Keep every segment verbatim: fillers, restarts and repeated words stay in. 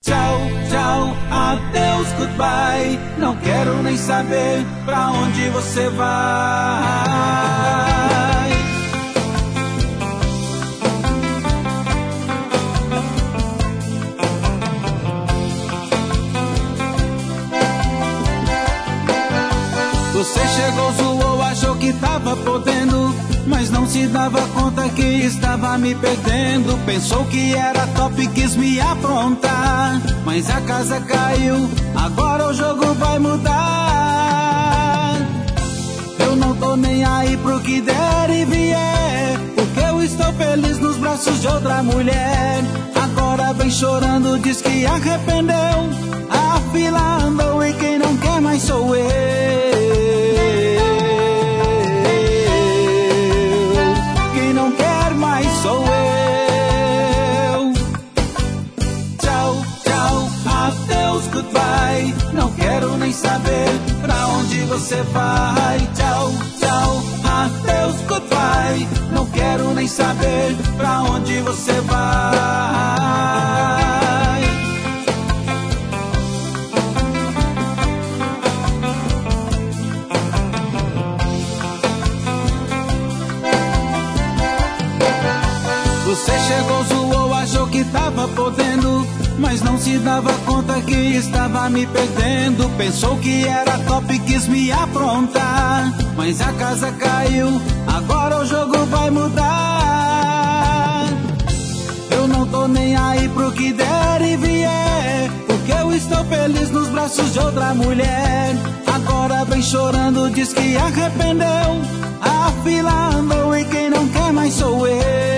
Tchau, tchau, adeus, goodbye. Não quero nem saber pra onde você vai. Você chegou, zoou, achou que tava podendo, mas não se dava conta que estava me perdendo. Pensou que era top, quis me aprontar, mas a casa caiu, agora o jogo vai mudar. Eu não tô nem aí pro que der e vier, porque eu estou feliz nos braços de outra mulher. Agora vem chorando, diz que arrependeu, a fila andou e quem não quer mais sou eu. Sou eu. Tchau, tchau, adeus, goodbye. Não quero nem saber pra onde você vai. Tchau, tchau, adeus, goodbye. Não quero nem saber pra onde você vai. Você chegou, zoou, achou que tava podendo, mas não se dava conta que estava me perdendo. Pensou que era top, quis me aprontar, mas a casa caiu, agora o jogo vai mudar. Eu não tô nem aí pro que der e vier, porque eu estou feliz nos braços de outra mulher. Agora vem chorando, diz que arrependeu, a fila andou e quem não quer mais sou eu.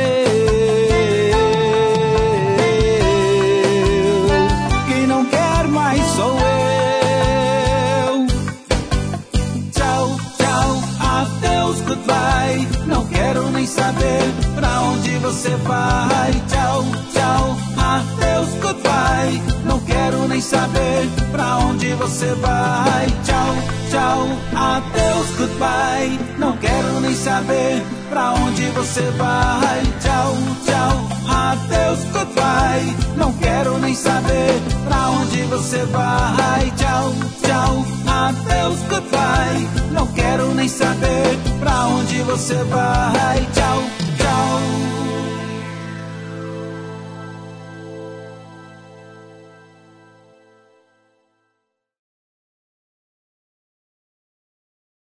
Sou eu. Tchau, tchau, adeus, goodbye. Não quero nem saber pra onde você vai. Tchau, tchau, adeus, goodbye. Não quero nem saber pra onde você vai. Tchau, tchau, adeus, goodbye. Não quero nem saber pra onde você vai. Tchau, tchau, adeus, goodbye. Não quero nem saber pra onde você vai. Tchau, tchau, adeus, goodbye. Não quero nem saber pra onde você vai.